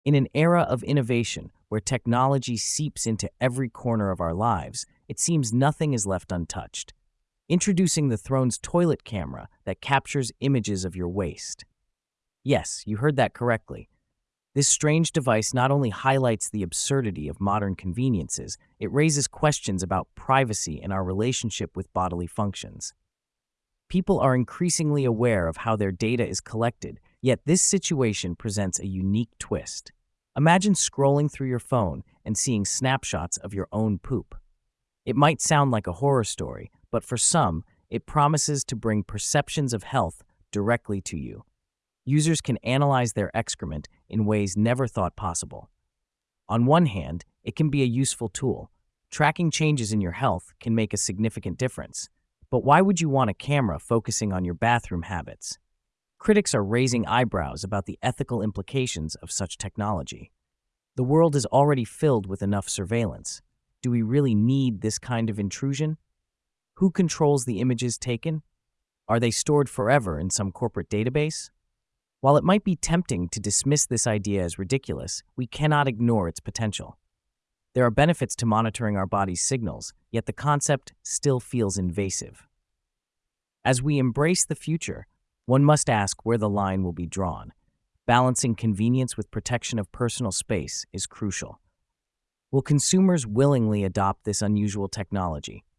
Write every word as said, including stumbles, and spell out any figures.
In an era of innovation where technology seeps into every corner of our lives, it seems nothing is left untouched. Introducing the Throne's toilet camera that captures images of your waist. Yes, you heard that correctly. This strange device not only highlights the absurdity of modern conveniences, it raises questions about privacy and our relationship with bodily functions. People are increasingly aware of how their data is collected, yet this situation presents a unique twist. Imagine scrolling through your phone and seeing snapshots of your own poop. It might sound like a horror story, but for some, it promises to bring perceptions of health directly to you. Users can analyze their excrement in ways never thought possible. On one hand, it can be a useful tool. Tracking changes in your health can make a significant difference. But why would you want a camera focusing on your bathroom habits? Critics are raising eyebrows about the ethical implications of such technology. The world is already filled with enough surveillance. Do we really need this kind of intrusion? Who controls the images taken? Are they stored forever in some corporate database? While it might be tempting to dismiss this idea as ridiculous, we cannot ignore its potential. There are benefits to monitoring our body's signals, yet the concept still feels invasive. As we embrace the future, one must ask where the line will be drawn. Balancing convenience with protection of personal space is crucial. Will consumers willingly adopt this unusual technology,